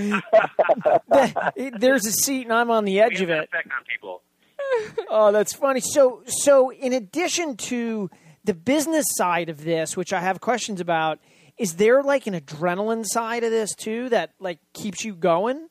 The- there's a seat and I'm on the edge We of have an it. effect on people. Oh, that's funny. So, so in addition to the business side of this, which I have questions about, is there like an adrenaline side of this too that like keeps you going?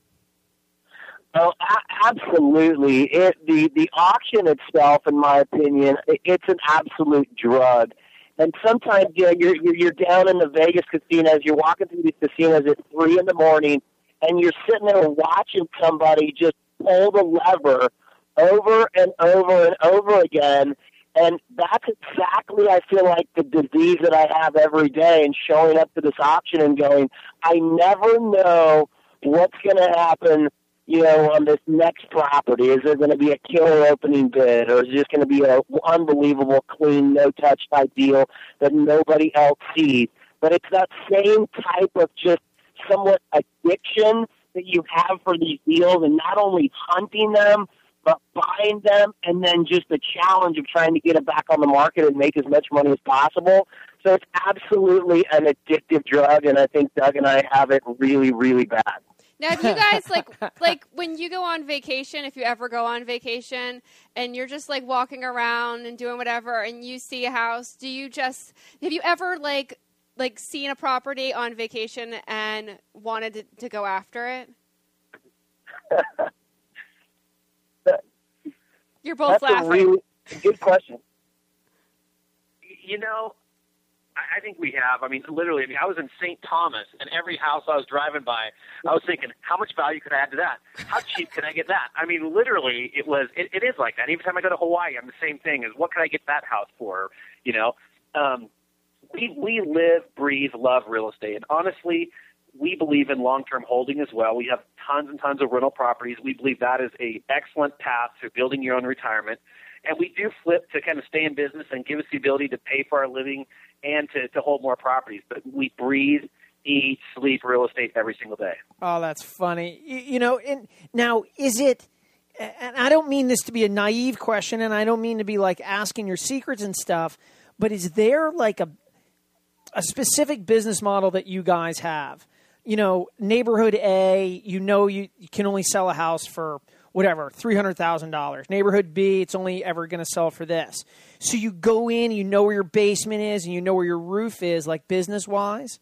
Oh, a- absolutely. It, the, the auction itself, in my opinion, it, it's an absolute drug. And sometimes, you know, you're, you're, you're down in the Vegas casinos, you're walking through these casinos at three in the morning, and you're sitting there watching somebody just pull the lever over and over and over again. And that's exactly, I feel like, the disease that I have every day, and showing up to this auction and going, I never know what's going to happen, you know, on this next property. Is there going to be a killer opening bid, or is it just going to be an unbelievable, clean, no-touch type deal that nobody else sees? But it's that same type of just somewhat addiction that you have for these deals, and not only hunting them, but buying them, and then just the challenge of trying to get it back on the market and make as much money as possible. So it's absolutely an addictive drug, and I think Doug and I have it really, really bad. Now, do you guys like like when you go on vacation, if you ever go on vacation, and you're just like walking around and doing whatever, and you see a house, do you just have you ever like like seen a property on vacation and wanted to, to go after it? You're both That's laughing. a really good question. You know, I, I think we have. I mean, literally, I mean, I was in Saint Thomas, and every house I was driving by, I was thinking, how much value could I add to that? How cheap can I get that? I mean, literally, it was. It, it is like that. Every time I go to Hawaii, I'm the same thing. Is what can I get that house for? You know, um, we we live, breathe, love real estate, and honestly, we believe in long-term holding as well. We have tons and tons of rental properties. We believe that is a excellent path to building your own retirement. And we do flip to kind of stay in business and give us the ability to pay for our living and to, to hold more properties. But we breathe, eat, sleep real estate every single day. Oh, that's funny. You, you know, and now is it, and I don't mean this to be a naive question, and I don't mean to be like asking your secrets and stuff, but is there like a a specific business model that you guys have? You know, neighborhood A, you know you, you can only sell a house for whatever, three hundred thousand dollars. Neighborhood B, it's only ever going to sell for this. So you go in, you know where your basement is, and you know where your roof is, like business-wise?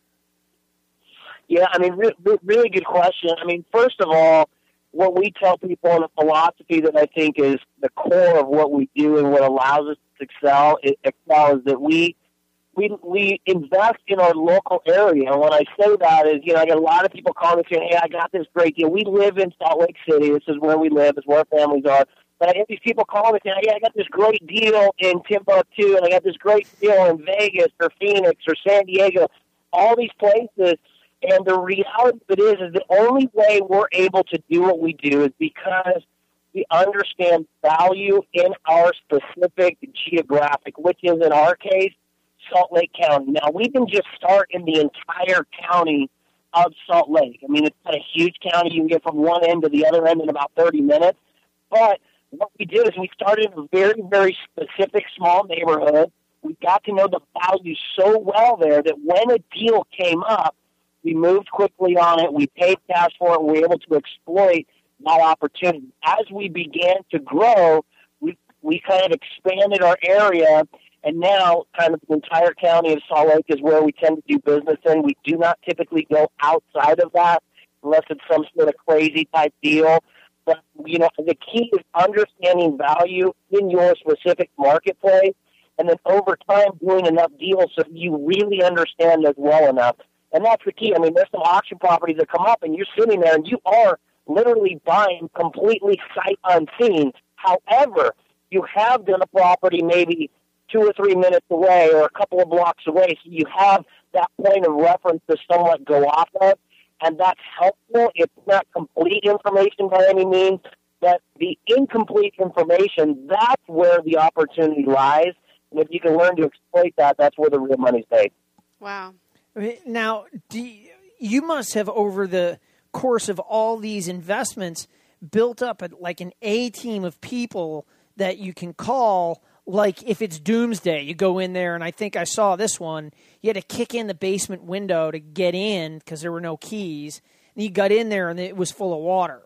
Yeah, I mean, re- re- really good question. I mean, first of all, what we tell people in a philosophy that I think is the core of what we do and what allows us to excel, it, excel is that we We we invest in our local area. And when I say that is, you know, I get a lot of people calling me saying, hey, I got this great deal. We live in Salt Lake City. This is where we live. It's where our families are. But I get these people calling me saying, hey, I got this great deal in Timbuktu, and I got this great deal in Vegas or Phoenix or San Diego, all these places. And the reality of it is, is the only way we're able to do what we do is because we understand value in our specific geographic, which is, in our case, Salt Lake County. Now, we can just start in the entire county of Salt Lake. I mean, it's not a huge county. You can get from one end to the other end in about thirty minutes. But what we did is we started in a very, very specific small neighborhood. We got to know the value so well there that when a deal came up, we moved quickly on it. We paid cash for it. And we were able to exploit that opportunity. As we began to grow, we, we kind of expanded our area. And now, kind of the entire county of Salt Lake is where we tend to do business in. We do not typically go outside of that unless it's some sort of crazy type deal. But, you know, the key is understanding value in your specific marketplace and then over time doing enough deals so you really understand it well enough. And that's the key. I mean, there's some auction properties that come up and you're sitting there and you are literally buying completely sight unseen. However, you have done a property maybe two or three minutes away or a couple of blocks away, so you have that point of reference to somewhat go off of, and that's helpful. It's not complete information by any means, but the incomplete information, that's where the opportunity lies, and if you can learn to exploit that, that's where the real money's made. Wow. Now, do you, you must have, over the course of all these investments, built up a, like an A-team of people that you can call. Like if it's doomsday, you go in there, and I think I saw this one, you had to kick in the basement window to get in because there were no keys. And you got in there, and it was full of water.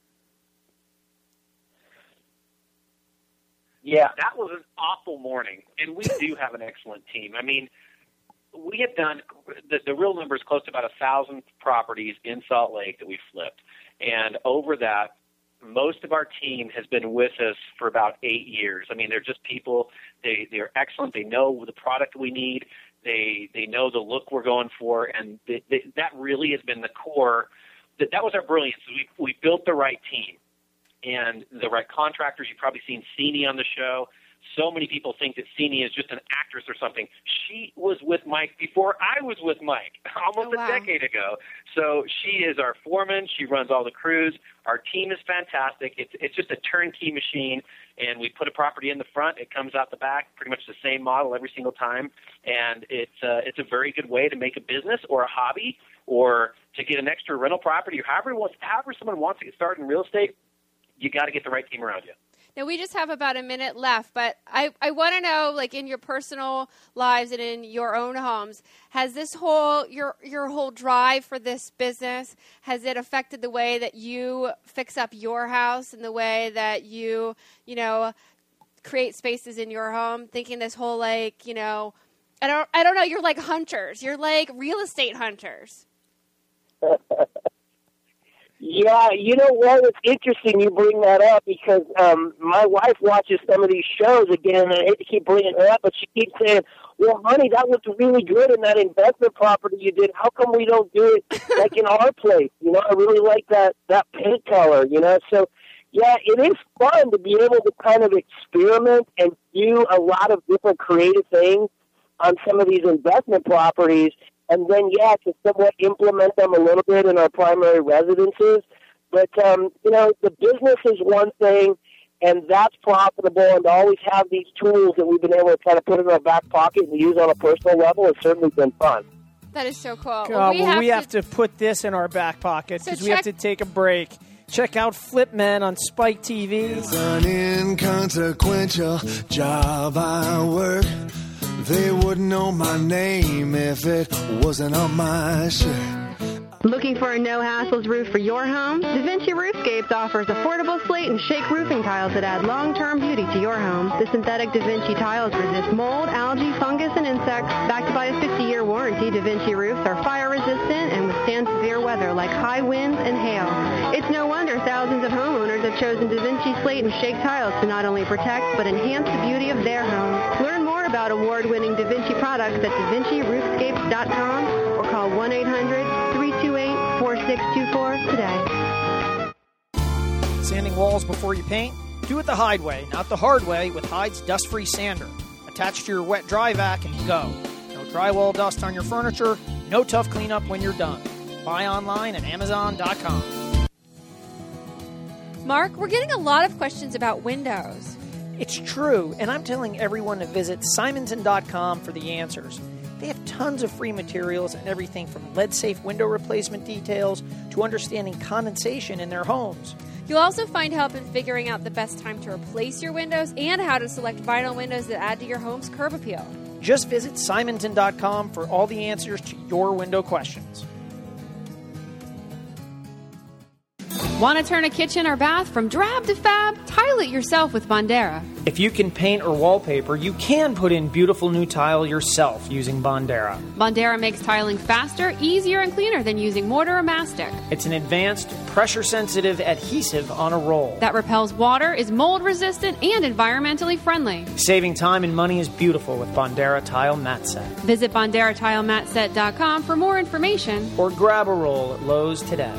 Yeah, that was an awful morning, and we do have an excellent team. I mean, we have done the, the real number is close to about a thousand properties in Salt Lake that we've flipped, and over that, most of our team has been with us for about eight years. I mean, they're just people. They they're excellent. They know the product we need. They they know the look we're going for, and they, they, that really has been the core. That that was our brilliance. We we built the right team and the right contractors. You've probably seen Sini on the show. So many people think that Sini is just an actress or something. She was with Mike before I was with Mike, almost Oh, wow. a decade ago. So she is our foreman. She runs all the crews. Our team is fantastic. It's it's just a turnkey machine, and we put a property in the front. It comes out the back, pretty much the same model every single time. And it's uh, it's a very good way to make a business or a hobby or to get an extra rental property or however, wants, however someone wants to get started in real estate. You got to get the right team around you. Now, we just have about a minute left, but I, I want to know, like, in your personal lives and in your own homes, has this whole, your your whole drive for this business, has it affected the way that you fix up your house and the way that you, you know, create spaces in your home? Thinking this whole, like, you know, I don't, I don't know, you're like hunters. You're like real estate hunters. Yeah, you know what? It's interesting you bring that up because um, my wife watches some of these shows again, and I hate to keep bringing it up, but she keeps saying, well, honey, that looked really good in that investment property you did. How come we don't do it like in our place? You know, I really like that, that paint color, you know? So, yeah, it is fun to be able to kind of experiment and do a lot of different creative things on some of these investment properties. And then, yeah, to somewhat implement them a little bit in our primary residences. But, um, you know, the business is one thing, and that's profitable. And to always have these tools that we've been able to kind of put in our back pocket and use on a personal level has certainly been fun. That is so cool. Uh, well, we, well, have, we to... have to put this in our back pocket because So we have check- to take a break. Check out Flip Men on Spike T V. It's an inconsequential job I work. They wouldn't know my name if it wasn't on my shirt. Looking for a no-hassles roof for your home? DaVinci Roofscapes offers affordable slate and shake roofing tiles that add long-term beauty to your home. The synthetic DaVinci tiles resist mold, algae, fungus, and insects. Backed by a fifty-year warranty, DaVinci roofs are fire-resistant and withstand severe weather like high winds and hail. It's no wonder thousands of homeowners have chosen DaVinci slate and shake tiles to not only protect but enhance the beauty of their homes. Learn more about award-winning DaVinci products at Da Vinci Roofscapes dot com or call one eight hundred three two eight four six two four today. Sanding walls before you paint? Do it the Hyde way, not the hard way, with Hyde's dust-free sander. Attach to your wet dry vac and go. No drywall dust on your furniture, no tough cleanup when you're done. Buy online at amazon dot com. Mark, we're getting a lot of questions about windows. It's true, and I'm telling everyone to visit simonton dot com for the answers. They have tons of free materials and everything from lead-safe window replacement details to understanding condensation in their homes. You'll also find help in figuring out the best time to replace your windows and how to select vinyl windows that add to your home's curb appeal. Just visit simonton dot com for all the answers to your window questions. Want to turn a kitchen or bath from drab to fab? Tile it yourself with Bondera. If you can paint or wallpaper, you can put in beautiful new tile yourself using Bondera. Bondera makes tiling faster, easier, and cleaner than using mortar or mastic. It's an advanced, pressure-sensitive adhesive on a roll that repels water, is mold-resistant, and environmentally friendly. Saving time and money is beautiful with Bondera Tile Mat Set. Visit Bondera Tile Mat Set dot com for more information. Or grab a roll at Lowe's today.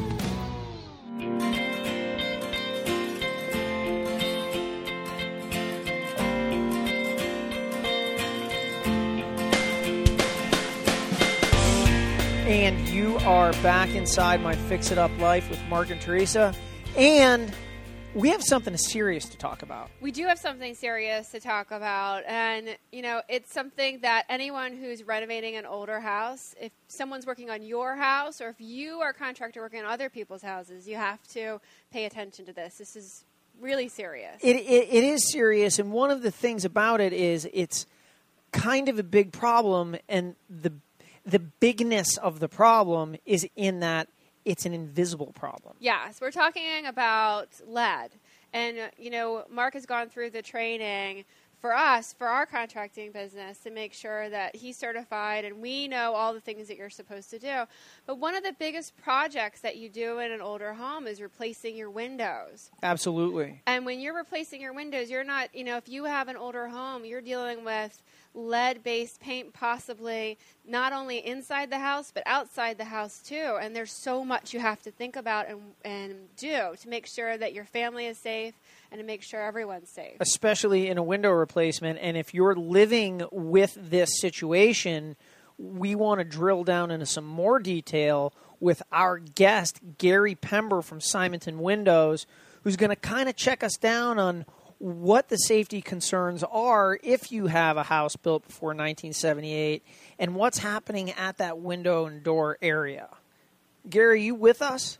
And you are back inside my Fix It Up life with Mark and Teresa. And we have something serious to talk about. We do have something serious to talk about. And, you know, it's something that anyone who's renovating an older house, if someone's working on your house or if you are a contractor working on other people's houses, you have to pay attention to this. This is really serious. It, it, it is serious. And one of the things about it is it's kind of a big problem. And the The bigness of the problem is in that it's an invisible problem. Yes, we're talking about lead. And, uh, you know, Mark has gone through the training for us, for our contracting business, to make sure that he's certified and we know all the things that you're supposed to do. But one of the biggest projects that you do in an older home is replacing your windows. Absolutely. And when you're replacing your windows, you're not, you know, if you have an older home, you're dealing with lead-based paint possibly not only inside the house but outside the house too. And there's so much you have to think about and, and do to make sure that your family is safe and to make sure everyone's safe. Especially in a window replacement. And if you're living with this situation, we want to drill down into some more detail with our guest, Gary Pember from Simonton Windows, who's going to kind of check us down on what the safety concerns are if you have a house built before nineteen seventy-eight and what's happening at that window and door area. Gary, you with us?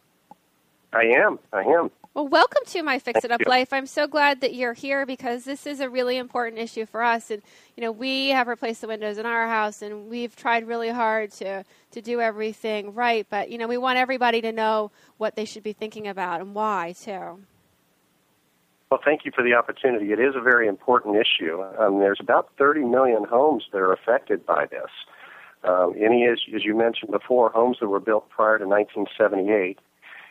I am. I am. Well, welcome to My Fix It Up Life. I'm so glad that you're here because this is a really important issue for us. And, you know, we have replaced the windows in our house, and we've tried really hard to, to do everything right. But, you know, we want everybody to know what they should be thinking about and why, too. Well, thank you for the opportunity. It is a very important issue. Um, there's about thirty million homes that are affected by this. Um, any, as, as you mentioned before, homes that were built prior to nineteen seventy-eight.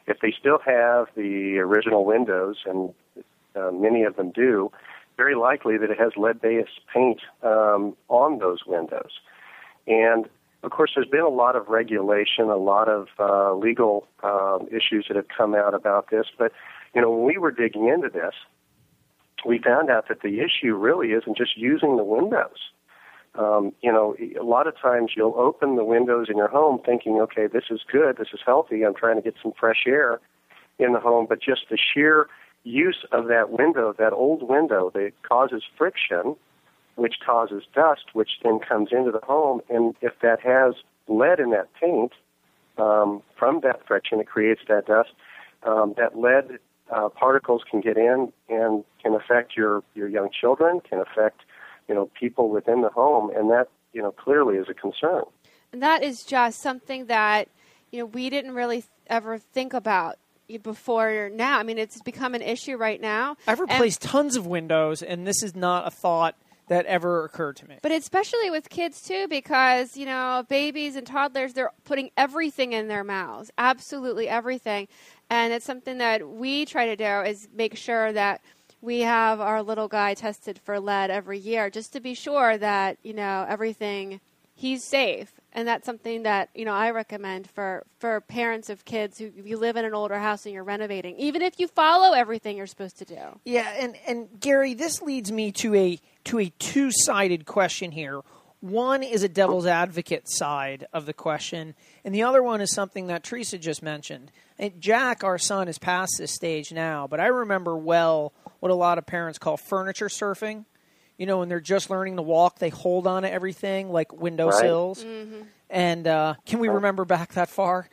If they still have the original windows, and uh, many of them do, very likely that it has lead-based paint um, on those windows. And, of course, there's been a lot of regulation, a lot of uh, legal uh, issues that have come out about this. But, you know, when we were digging into this, we found out that the issue really isn't just using the windows. Um, you know, a lot of times you'll open the windows in your home thinking, okay, this is good, this is healthy, I'm trying to get some fresh air in the home, but just the sheer use of that window, that old window, that causes friction, which causes dust, which then comes into the home, and if that has lead in that paint, um, from that friction, it creates that dust. Um, that lead uh, particles can get in and can affect your, your young children, can affect, you know, people within the home, and that, you know, clearly is a concern. And that is just something that, you know, we didn't really th- ever think about before now. I mean, it's become an issue right now. I've replaced and, tons of windows, and this is not a thought that ever occurred to me. But especially with kids, too, because, you know, babies and toddlers, they're putting everything in their mouths, absolutely everything. And it's something that we try to do is make sure that we have our little guy tested for lead every year just to be sure that, you know, everything, he's safe. And that's something that, you know, I recommend for, for parents of kids who, if you live in an older house and you're renovating, even if you follow everything you're supposed to do. Yeah, and, and Gary, this leads me to a to a two-sided question here. One is a devil's advocate side of the question, and the other one is something that Teresa just mentioned. And Jack, our son, is past this stage now, but I remember well what a lot of parents call furniture surfing. You know, when they're just learning to walk, they hold on to everything like windowsills. Right. Mm-hmm. And uh, can we remember back that far?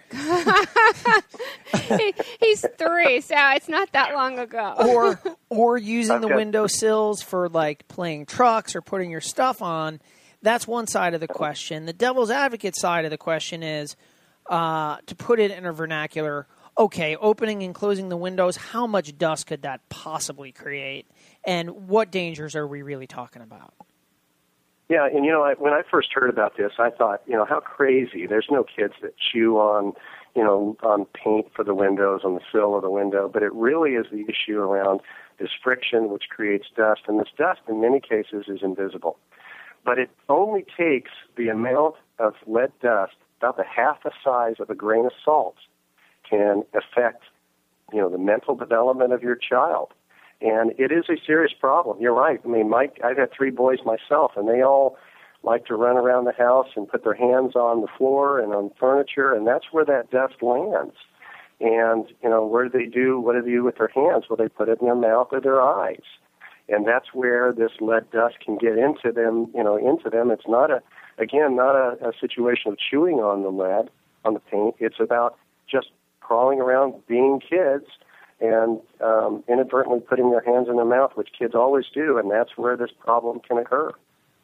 he, he's three, so it's not that long ago. or or using okay. the windowsills for like playing trucks or putting your stuff on. That's one side of the question. The devil's advocate side of the question is, uh, to put it in a vernacular, okay, opening and closing the windows, how much dust could that possibly create? And what dangers are we really talking about? Yeah, and, you know, I, when I first heard about this, I thought, you know, how crazy. There's no kids that chew on, you know, on paint for the windows, on the sill of the window. But it really is the issue around this friction, which creates dust. And this dust, in many cases, is invisible. But it only takes the amount of lead dust, about the half the size of a grain of salt, can affect, you know, the mental development of your child. And it is a serious problem. You're right. I mean, Mike, I've had three boys myself, and they all like to run around the house and put their hands on the floor and on furniture, and that's where that dust lands. And, you know, where do they do, what do they do with their hands? Well, they put it in their mouth or their eyes. And that's where this lead dust can get into them, you know, into them. It's not a, again, not a, a situation of chewing on the lead, on the paint. It's about just crawling around being kids and um, inadvertently putting their hands in their mouth, which kids always do, and that's where this problem can occur.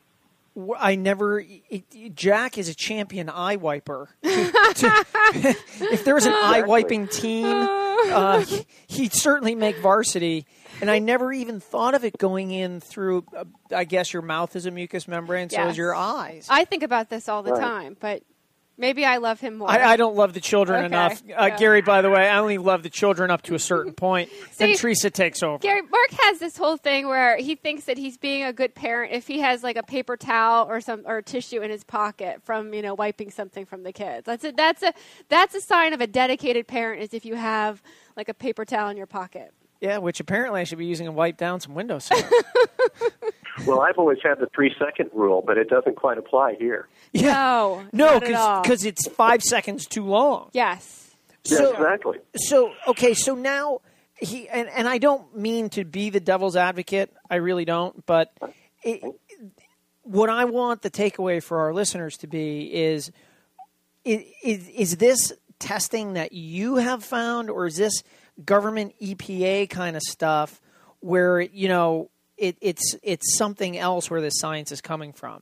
I never. It, Jack is a champion eye wiper. To, to, if there was an eye wiping team, uh, he'd certainly make varsity. And I never even thought of it going in through. Uh, I guess your mouth is a mucous membrane, so yes. is your eyes. I think about this all the right. time, but maybe I love him more. I, I don't love the children okay. enough. Uh, yeah. Gary, by the way, I only love the children up to a certain point. See, then Teresa takes over. Gary, Mark has this whole thing where he thinks that he's being a good parent if he has like a paper towel or some or tissue in his pocket from, you know, wiping something from the kids. That's a that's a that's a sign of a dedicated parent, is if you have like a paper towel in your pocket. Yeah, which apparently I should be using to wipe down some windowsills. Well, I've always had the three-second rule, but it doesn't quite apply here. Yeah. No, no, not because it's five seconds too long. Yes. Yeah, So, exactly. So, okay, so now he, and, and I don't mean to be the devil's advocate. I really don't. But it, what I want the takeaway for our listeners to be is, is, is this testing that you have found, or is this government E P A kind of stuff where, you know, it, it's it's something else where the science is coming from?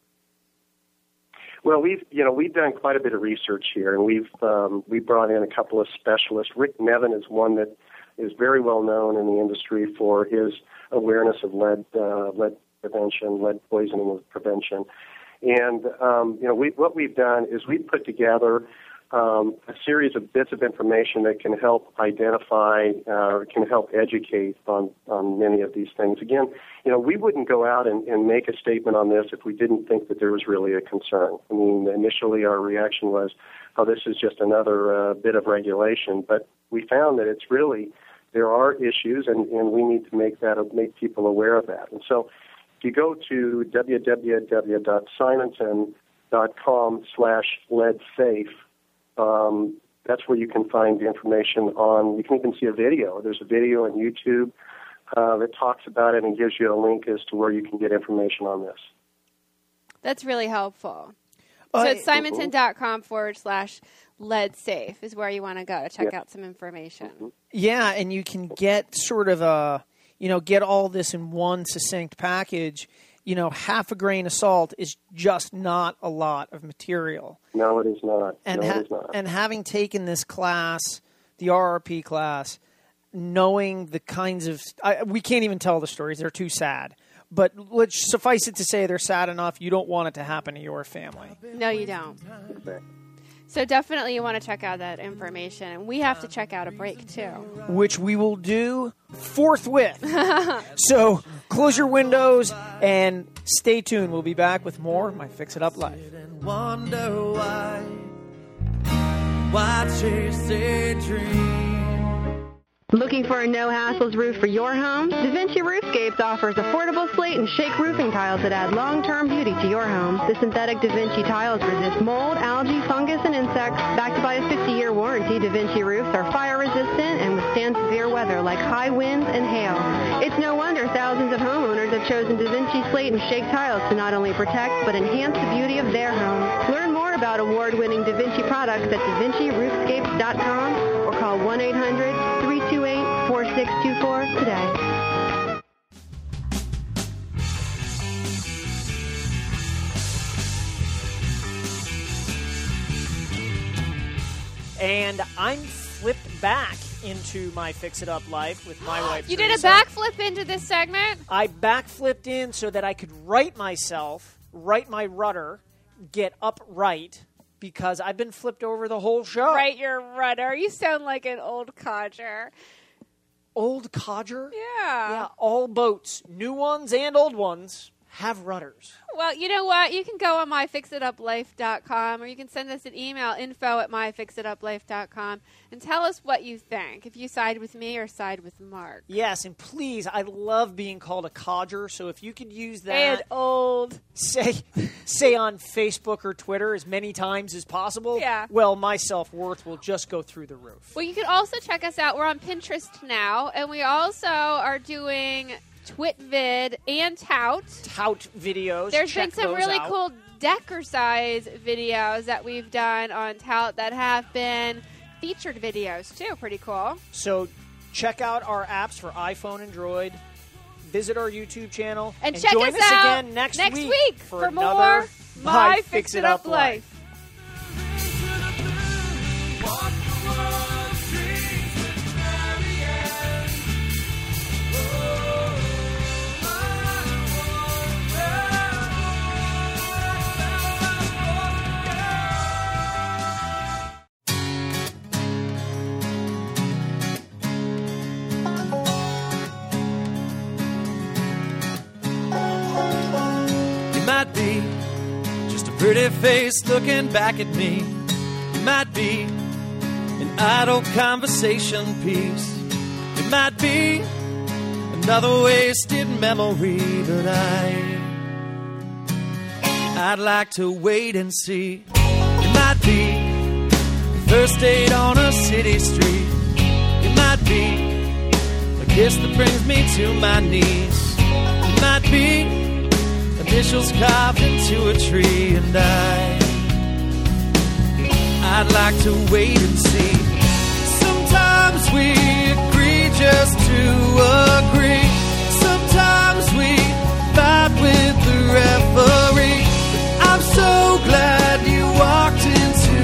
Well, we've you know we've done quite a bit of research here, and we've um, we brought in a couple of specialists. Rick Nevin is one that is very well known in the industry for his awareness of lead uh, lead prevention, lead poisoning prevention. And um, you know we, what we've done is we've put together um, a series of bits of information that can help identify uh, or can help educate on, on many of these things. Again, you know, we wouldn't go out and, and make a statement on this if we didn't think that there was really a concern. I mean, initially our reaction was, oh, this is just another uh, bit of regulation. But we found that it's really, there are issues, and, and we need to make that make people aware of that. And so if you go to w w w dot simonton dot com slash lead safe, um, that's where you can find the information on, you can even see a video. There's a video on YouTube uh, that talks about it and gives you a link as to where you can get information on this. That's really helpful. Uh, So it's simonton.com forward slash lead safe is where you want to go to check Yeah. out some information. Yeah, and you can get sort of a, you know, get all this in one succinct package. You know, half a grain of salt is just not a lot of material. No, it is not. And no, ha- it is not. and having taken this class, the R R P class, knowing the kinds of I, we can't even tell the stories; they're too sad. But let's suffice it to say, they're sad enough. You don't want it to happen to your family. No, you don't. So definitely you want to check out that information. And we have to check out a break, too. Which we will do forthwith. So close your windows and stay tuned. We'll be back with more of My Fix It Up Life. Wonder why, why chase a dream? Looking for a no-hassles roof for your home? Da Vinci Roofscapes offers affordable slate and shake roofing tiles that add long-term beauty to your home. The synthetic Da Vinci tiles resist mold, algae, fungus, and insects. Backed by a fifty-year warranty, Da Vinci roofs are fire-resistant and withstand severe weather like high winds and hail. It's no wonder thousands of homeowners have chosen Da Vinci slate and shake tiles to not only protect but enhance the beauty of their home. Learn more about award-winning Da Vinci products at da vinci roofscapes dot com or call one eight hundred three two eight four six two four today. And I'm flipped back into my Fix It Up Life with my wife. You did a Teresa. backflip into this segment? I backflipped in so that I could right myself, right my rudder, get upright, because I've been flipped over the whole show. Right, your rudder. You sound like an old codger. Old codger? Yeah. Yeah, all boats, new ones and old ones, have rudders. Well, you know what? You can go on my fix it up life dot com or you can send us an email, info at my fix it up life dot com, and tell us what you think, if you side with me or side with Mark. Yes, and please, I love being called a codger, so if you could use that. And old. Say, say on Facebook or Twitter as many times as possible. Yeah. Well, my self-worth will just go through the roof. Well, you can also check us out. We're on Pinterest now, and we also are doing TwitVid and Tout. Tout videos. There's Check been some those really out. cool Decker size videos that we've done on Tout that have been featured videos, too. Pretty cool. So check out our apps for iPhone and Droid. Visit our YouTube channel. And, and check join us, us out again next, next week, week for, for another more My Fix It Up Life. Might be just a pretty face looking back at me. It might be an idle conversation piece. It might be another wasted memory, but I I'd like to wait and see. It might be the first date on a city street. It might be a kiss that brings me to my knees. It might be initials carved into a tree, and I I'd like to wait and see. Sometimes we agree just to agree. Sometimes we fight with the referee. But I'm so glad you walked into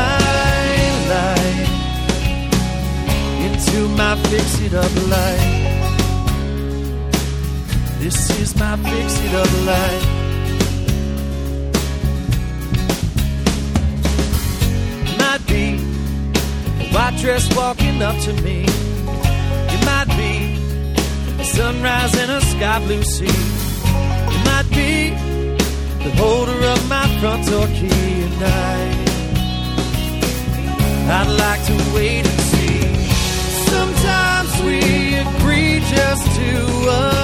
my life, into my fix-it-up life. This is my fix-it-up life. Might be white dress walking up to me. You might be a sunrise in a sky blue sea. You might be the holder of my front door key at night. I'd like to wait and see. Sometimes we agree just to